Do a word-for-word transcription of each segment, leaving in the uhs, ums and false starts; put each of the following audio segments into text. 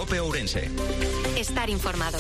COPE Ourense. Estar informado.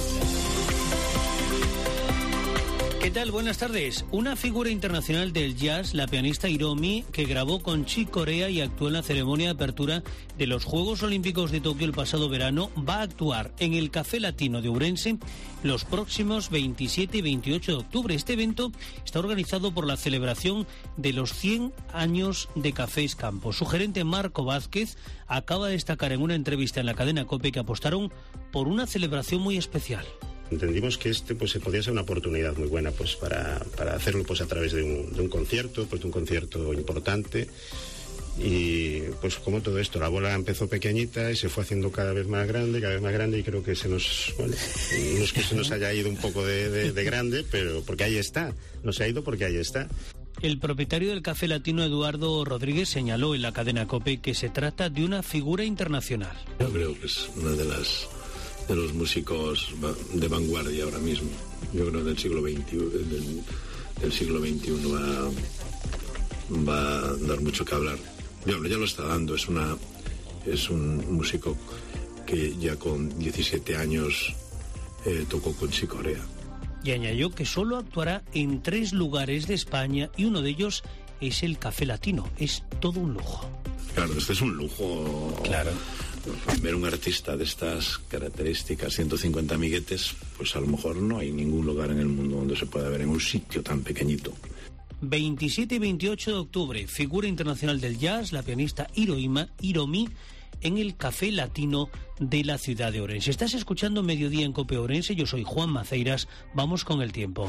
¿Qué tal? Buenas tardes. Una figura internacional del jazz, la pianista Hiromi, que grabó con Chick Corea y actuó en la ceremonia de apertura de los Juegos Olímpicos de Tokio el pasado verano, va a actuar en el Café Latino de Ourense los próximos veintisiete y veintiocho de octubre. Este evento está organizado por la celebración de los cien años de Cafés Campos. Su gerente Marco Vázquez acaba de destacar en una entrevista en la cadena COPE que apostaron por una celebración muy especial. Entendimos que este pues podía ser una oportunidad muy buena pues para, para hacerlo pues a través de un, de un concierto, pues de un concierto importante. Y pues como todo esto, la bola empezó pequeñita y se fue haciendo cada vez más grande, cada vez más grande, y creo que se nos, bueno, no es que se nos haya ido un poco de, de, de grande, pero porque ahí está, no se ha ido porque ahí está. El propietario del Café Latino, Eduardo Rodríguez, señaló en la cadena COPE que se trata de una figura internacional. Yo creo que es una de las de los músicos de vanguardia ahora mismo. Yo creo que del siglo veintiuno, del, del siglo veintiuno va, va a dar mucho que hablar. Ya, ya lo está dando. Es una es un músico que ya con diecisiete años eh, tocó con Chick Corea. Y añadió que solo actuará en tres lugares de España y uno de ellos es el Café Latino. Es todo un lujo. Claro, este es un lujo. Claro. Ver un artista de estas características, ciento cincuenta amiguetes, pues a lo mejor no hay ningún lugar en el mundo donde se pueda ver en un sitio tan pequeñito. veintisiete y veintiocho de octubre, figura internacional del jazz, la pianista Hiroima, Hiromi, en el Café Latino de la ciudad de Ourense. Estás escuchando Mediodía en COPE Ourense, yo soy Juan Maceiras, vamos con el tiempo.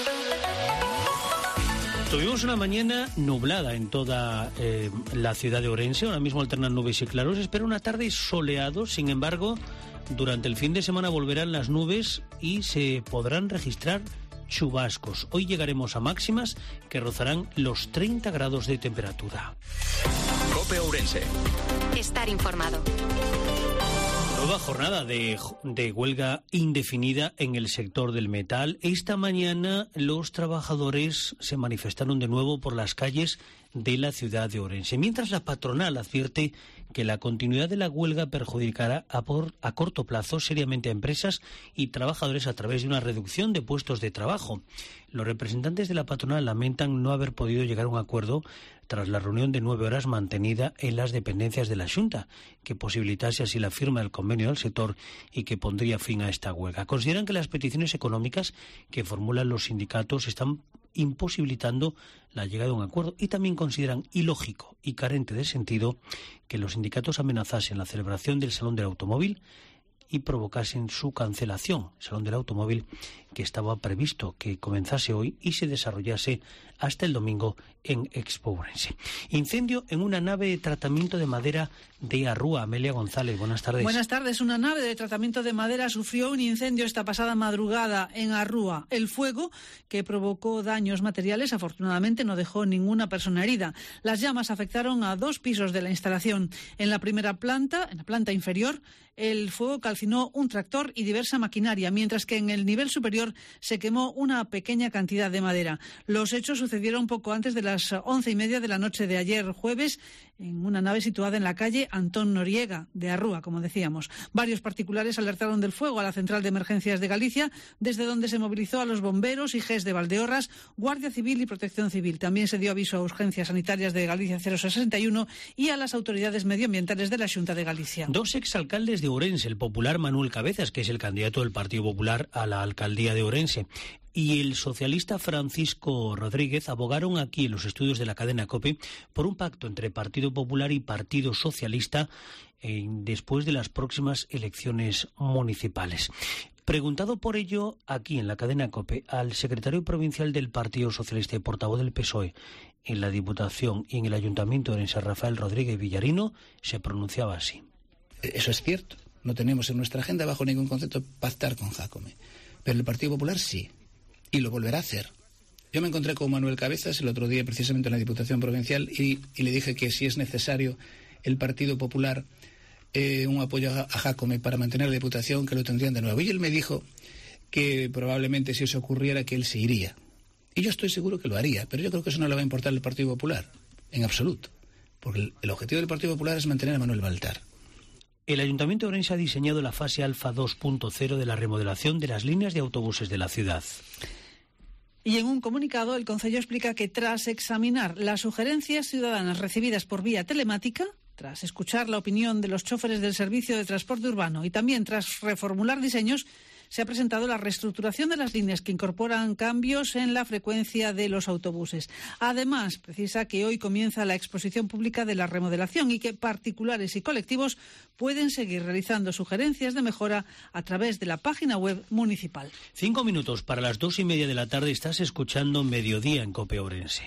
Tuvimos una mañana nublada en toda eh, la ciudad de Ourense, ahora mismo alternan nubes y claros, espera una tarde soleado, sin embargo, durante el fin de semana volverán las nubes y se podrán registrar chubascos. Hoy llegaremos a máximas que rozarán los treinta grados de temperatura. COPE Ourense. Estar informado. Nueva jornada de, de huelga indefinida en el sector del metal. Esta mañana los trabajadores se manifestaron de nuevo por las calles de la ciudad de Ourense, mientras la patronal advierte que la continuidad de la huelga perjudicará a, por, a corto plazo seriamente a empresas y trabajadores a través de una reducción de puestos de trabajo. Los representantes de la patronal lamentan no haber podido llegar a un acuerdo tras la reunión de nueve horas mantenida en las dependencias de la Xunta, que posibilitase así la firma del convenio del sector y que pondría fin a esta huelga. Consideran que las peticiones económicas que formulan los sindicatos están imposibilitando la llegada a un acuerdo y también consideran ilógico y carente de sentido que los sindicatos amenazasen la celebración del Salón del Automóvil y provocasen su cancelación, el Salón del Automóvil que estaba previsto que comenzase hoy y se desarrollase hasta el domingo en Expo Ourense. Incendio en una nave de tratamiento de madera de Arrúa. Amelia González, buenas tardes. Buenas tardes. Una nave de tratamiento de madera sufrió un incendio esta pasada madrugada en Arrúa. El fuego, que provocó daños materiales, afortunadamente no dejó ninguna persona herida. Las llamas afectaron a dos pisos de la instalación. En la primera planta, en la planta inferior, el fuego calcinó un tractor y diversa maquinaria, mientras que en el nivel superior se quemó una pequeña cantidad de madera. Los hechos sucedieron poco antes de las once y media de la noche de ayer jueves en una nave situada en la calle Antón Noriega de Arrúa, como decíamos. Varios particulares alertaron del fuego a la Central de Emergencias de Galicia, desde donde se movilizó a los bomberos, I G E S de Valdeorras, Guardia Civil y Protección Civil. También se dio aviso a Urgencias Sanitarias de Galicia cero sesenta y uno y a las autoridades medioambientales de la Xunta de Galicia. Dos exalcaldes de Ourense, el popular Manuel Cabezas, que es el candidato del Partido Popular a la alcaldía de Ourense, y el socialista Francisco Rodríguez abogaron aquí en los estudios de la cadena COPE por un pacto entre Partido Popular y Partido Socialista eh, después de las próximas elecciones municipales. Preguntado por ello aquí en la cadena COPE al secretario provincial del Partido Socialista y portavoz del P S O E en la Diputación y en el Ayuntamiento de Ourense, Rafael Rodríguez Villarino, se pronunciaba así. Eso es cierto. No tenemos en nuestra agenda bajo ningún concepto pactar con Jácome. Pero el Partido Popular sí. Y lo volverá a hacer. Yo me encontré con Manuel Cabezas el otro día precisamente en la Diputación Provincial y, y le dije que si es necesario el Partido Popular eh, un apoyo a, a Jácome para mantener la Diputación, que lo tendrían de nuevo. Y él me dijo que probablemente si eso ocurriera que él se iría. Y yo estoy seguro que lo haría, pero yo creo que eso no le va a importar al Partido Popular, en absoluto. Porque el, el objetivo del Partido Popular es mantener a Manuel Baltar. El Ayuntamiento de Ourense ha diseñado la fase Alfa dos punto cero de la remodelación de las líneas de autobuses de la ciudad. Y en un comunicado, el Concello explica que tras examinar las sugerencias ciudadanas recibidas por vía telemática, tras escuchar la opinión de los choferes del servicio de transporte urbano y también tras reformular diseños, se ha presentado la reestructuración de las líneas que incorporan cambios en la frecuencia de los autobuses. Además, precisa que hoy comienza la exposición pública de la remodelación y que particulares y colectivos pueden seguir realizando sugerencias de mejora a través de la página web municipal. Cinco minutos para las dos y media de la tarde. Estás escuchando Mediodía en COPE Ourense.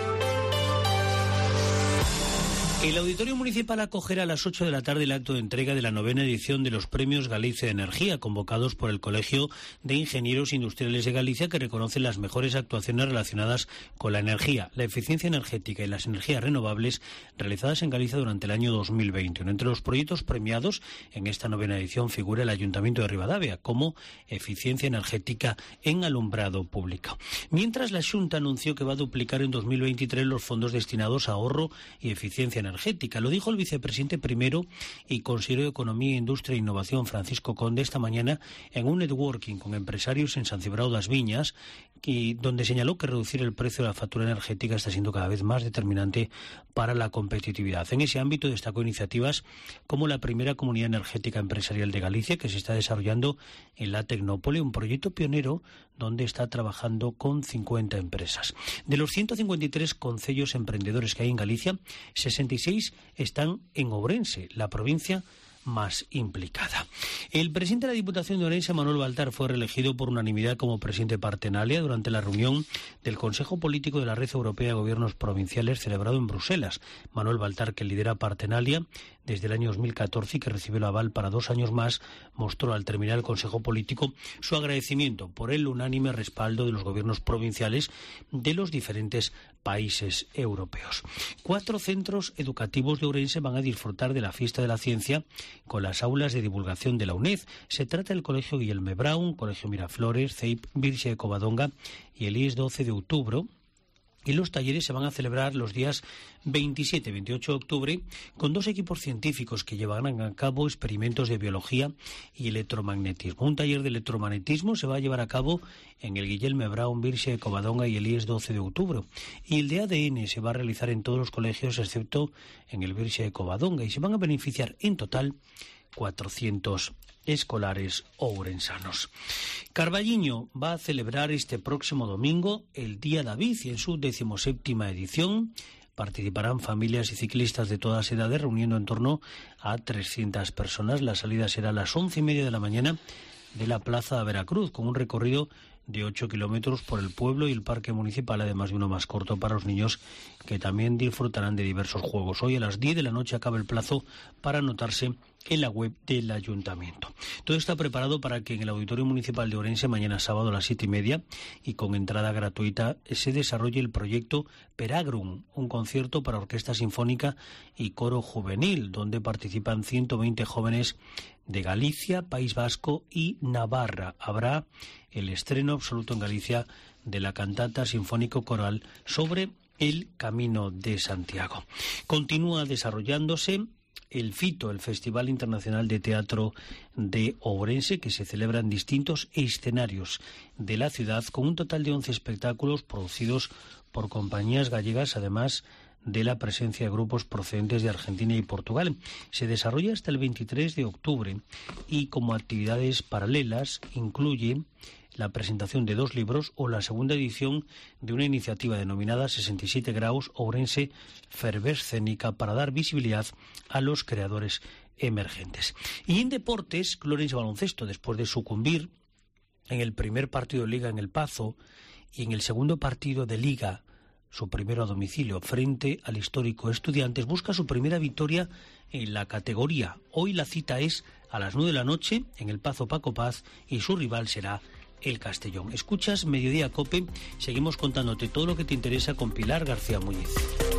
El Auditorio Municipal acogerá a las ocho de la tarde el acto de entrega de la novena edición de los Premios Galicia de Energía, convocados por el Colegio de Ingenieros Industriales de Galicia, que reconoce las mejores actuaciones relacionadas con la energía, la eficiencia energética y las energías renovables realizadas en Galicia durante el año dos mil veintiuno. Entre los proyectos premiados en esta novena edición figura el Ayuntamiento de Ribadavia como eficiencia energética en alumbrado público. Mientras la Xunta anunció que va a duplicar en dos mil veintitrés los fondos destinados a ahorro y eficiencia energética. energética. Lo dijo el vicepresidente primero y consejero de Economía, Industria e Innovación, Francisco Conde, esta mañana en un networking con empresarios en San Cibrao das Viñas, y donde señaló que reducir el precio de la factura energética está siendo cada vez más determinante para la competitividad. En ese ámbito destacó iniciativas como la primera comunidad energética empresarial de Galicia, que se está desarrollando en la Tecnópole, un proyecto pionero donde está trabajando con cincuenta empresas. De los ciento cincuenta y tres concellos emprendedores que hay en Galicia, sesenta y seis están en Ourense, la provincia más implicada. El presidente de la Diputación de Ourense, Manuel Baltar, fue reelegido por unanimidad como presidente de Partenalia durante la reunión del Consejo Político de la Red Europea de Gobiernos Provinciales celebrado en Bruselas. Manuel Baltar, que lidera Partenalia desde el año dos mil catorce y que recibió el aval para dos años más, mostró al terminar el Consejo Político su agradecimiento por el unánime respaldo de los gobiernos provinciales de los diferentes países europeos. Cuatro centros educativos de Ourense van a disfrutar de la Fiesta de la Ciencia con las aulas de divulgación de la UNED. Se trata del Colegio Guillerme Brown, Colegio Miraflores, C E I P Virxe de Covadonga y el I E S doce de octubre. Y los talleres se van a celebrar los días veintisiete y veintiocho de octubre con dos equipos científicos que llevarán a cabo experimentos de biología y electromagnetismo. Un taller de electromagnetismo se va a llevar a cabo en el Guillerme Brown Virxe de Covadonga y el I E S doce de octubre. Y el de A D N se va a realizar en todos los colegios excepto en el Virxe de Covadonga y se van a beneficiar en total cuatrocientos escolares ourensanos. Carballiño va a celebrar este próximo domingo el Día David y en su decimoséptima edición participarán familias y ciclistas de todas edades reuniendo en torno a trescientas personas. La salida será a las once y media de la mañana de la Plaza de Veracruz con un recorrido de ocho kilómetros por el pueblo y el parque municipal, además de uno más corto para los niños que también disfrutarán de diversos juegos. Hoy a las diez de la noche acaba el plazo para anotarse en la web del ayuntamiento. Todo está preparado para que en el Auditorio Municipal de Ourense mañana sábado a las siete y media y con entrada gratuita se desarrolle el proyecto Peragrum, un concierto para orquesta sinfónica y coro juvenil, donde participan ciento veinte jóvenes de Galicia, País Vasco y Navarra. Habrá el estreno absoluto en Galicia de la cantata sinfónico-coral sobre el Camino de Santiago. Continúa desarrollándose el FITO, el Festival Internacional de Teatro de Ourense, que se celebra en distintos escenarios de la ciudad, con un total de once espectáculos producidos por compañías gallegas, además de la presencia de grupos procedentes de Argentina y Portugal. Se desarrolla hasta el veintitrés de octubre y como actividades paralelas incluye la presentación de dos libros o la segunda edición de una iniciativa denominada sesenta y siete grados Ourense Fervescénica para dar visibilidad a los creadores emergentes. Y en deportes, Ourense Baloncesto, después de sucumbir en el primer partido de Liga en El Pazo y en el segundo partido de Liga, su primero a domicilio frente al histórico Estudiantes, busca su primera victoria en la categoría. Hoy la cita es a las nueve de la noche en el Pazo Paco Paz y su rival será el Castellón. Escuchas Mediodía COPE, seguimos contándote todo lo que te interesa con Pilar García Muñiz.